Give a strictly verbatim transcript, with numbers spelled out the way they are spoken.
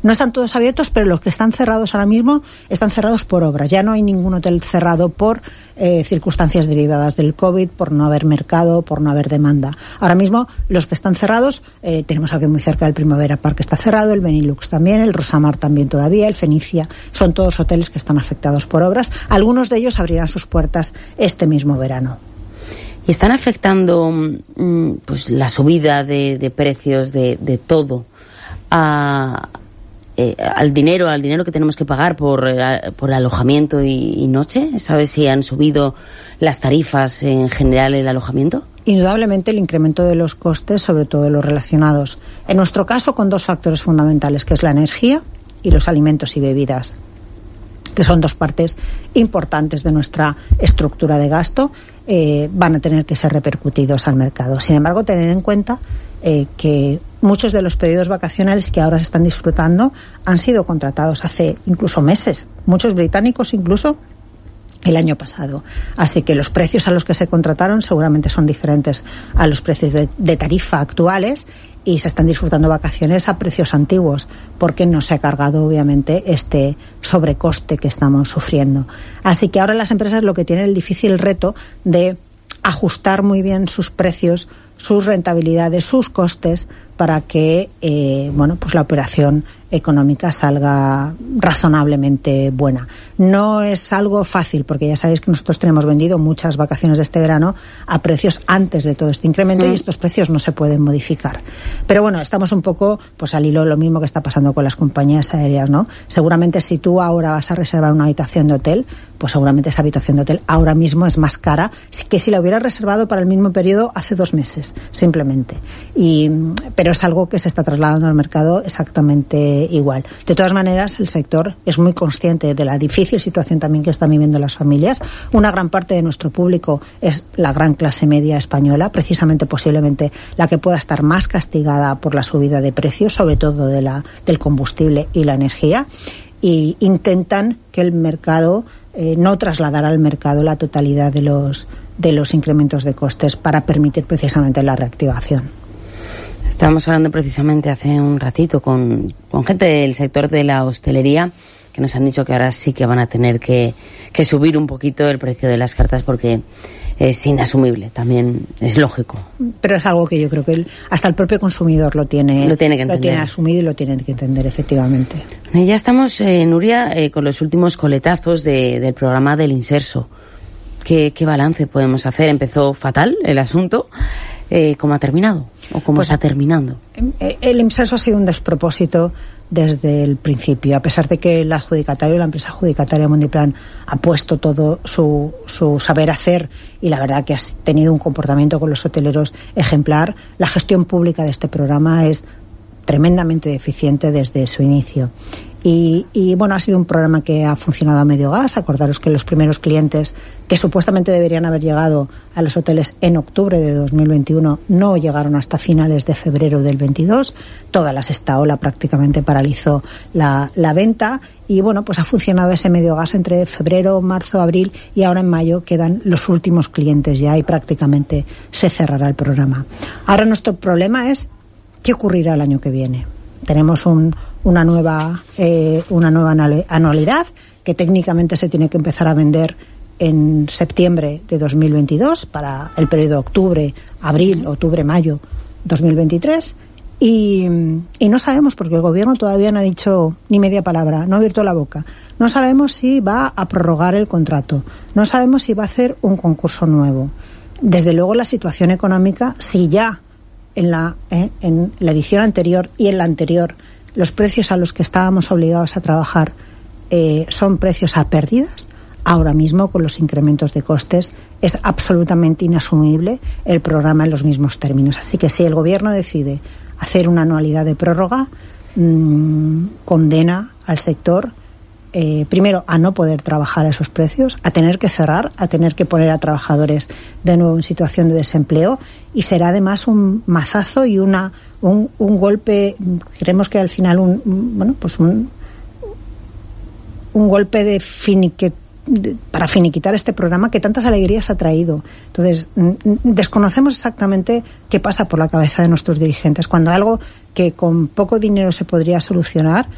No están todos abiertos, pero los que están cerrados ahora mismo están cerrados por obras. Ya no hay ningún hotel cerrado por eh, circunstancias derivadas del COVID, por no haber mercado, por no haber demanda. Ahora mismo los que están cerrados, eh, tenemos aquí muy cerca el Primavera Park está cerrado, el Benilux también, el Rosamar también todavía, el Fenicia, son todos hoteles que están afectados por obras. Algunos de ellos abrirán sus puertas este mismo verano. Y están afectando pues la subida de, de precios de, de todo a, eh, al dinero, al dinero que tenemos que pagar por, eh, por alojamiento y, y noche. ¿Sabes si han subido las tarifas en general el alojamiento? Indudablemente el incremento de los costes, sobre todo los relacionados, en nuestro caso, con dos factores fundamentales, que es la energía y los alimentos y bebidas, que son dos partes importantes de nuestra estructura de gasto, eh, van a tener que ser repercutidos al mercado. Sin embargo, tener en cuenta eh, que muchos de los periodos vacacionales que ahora se están disfrutando han sido contratados hace incluso meses, muchos británicos incluso el año pasado. Así que los precios a los que se contrataron seguramente son diferentes a los precios de, de tarifa actuales, y se están disfrutando vacaciones a precios antiguos, porque no se ha cargado obviamente este sobrecoste que estamos sufriendo. Así que ahora las empresas lo que tienen el difícil reto de ajustar muy bien sus precios, sus rentabilidades, sus costes, para que eh, bueno, pues la operación económica salga razonablemente buena. No es algo fácil, porque ya sabéis que nosotros tenemos vendido muchas vacaciones de este verano a precios antes de todo este incremento, mm. y estos precios no se pueden modificar. Pero bueno, estamos un poco pues al hilo lo mismo que está pasando con las compañías aéreas, ¿no? Seguramente si tú ahora vas a reservar una habitación de hotel, pues seguramente esa habitación de hotel ahora mismo es más cara que si la hubieras reservado para el mismo periodo hace dos meses, simplemente. Y, pero es algo que se está trasladando al mercado exactamente igual. De todas maneras, el sector es muy consciente de la difícil situación también que están viviendo las familias. Una gran parte de nuestro público es la gran clase media española, precisamente posiblemente la que pueda estar más castigada por la subida de precios, sobre todo de la, del combustible y la energía, y intentan que el mercado eh, no trasladar al mercado la totalidad de los, de los incrementos de costes para permitir precisamente la reactivación. Estábamos hablando precisamente hace un ratito con, con gente del sector de la hostelería, que nos han dicho que ahora sí que van a tener que, que subir un poquito el precio de las cartas, porque es inasumible, también es lógico. Pero es algo que yo creo que el, hasta el propio consumidor lo tiene, lo tiene que entender. Lo tiene asumido y lo tiene que entender, efectivamente. Ya estamos, eh, Nuria, eh, con los últimos coletazos de, del programa del Inserso. ¿Qué, qué balance podemos hacer? Empezó fatal el asunto. Eh, ¿Cómo ha terminado? ¿O cómo pues, está terminando? El Inserso ha sido un despropósito desde el principio, a pesar de que el adjudicatario, la empresa adjudicataria Mundiplan, ha puesto todo su, su saber hacer, y la verdad que ha tenido un comportamiento con los hoteleros ejemplar. La gestión pública de este programa es tremendamente deficiente desde su inicio. Y, y bueno, ha sido un programa que ha funcionado a medio gas. Acordaros que los primeros clientes que supuestamente deberían haber llegado a los hoteles en octubre de dos mil veintiuno no llegaron hasta finales de febrero del veintidós. Toda la sexta ola prácticamente paralizó la, la venta, y bueno, pues ha funcionado ese medio gas entre febrero, marzo, abril, y ahora en mayo quedan los últimos clientes ya y prácticamente se cerrará el programa. Ahora nuestro problema es ¿qué ocurrirá el año que viene? Tenemos un, una nueva eh, una nueva anualidad que técnicamente se tiene que empezar a vender en septiembre de dos mil veintidós para el periodo octubre, abril, octubre, mayo dos mil veintitrés, y, y no sabemos, porque el gobierno todavía no ha dicho ni media palabra, no ha abierto la boca. No sabemos si va a prorrogar el contrato, no sabemos si va a hacer un concurso nuevo. Desde luego la situación económica, si ya en la, eh, en la edición anterior y en la anterior los precios a los que estábamos obligados a trabajar eh, son precios a pérdidas, ahora mismo con los incrementos de costes es absolutamente inasumible el programa en los mismos términos. Así que si el gobierno decide hacer una anualidad de prórroga, mmm, condena al sector Eh, primero a no poder trabajar a esos precios, a tener que cerrar, a tener que poner a trabajadores de nuevo en situación de desempleo, y será además un mazazo y una un, un golpe, creemos que al final un, un bueno pues un un golpe de finique, de, para finiquitar este programa que tantas alegrías ha traído. Entonces desconocemos exactamente qué pasa por la cabeza de nuestros dirigentes cuando algo que con poco dinero se podría solucionar,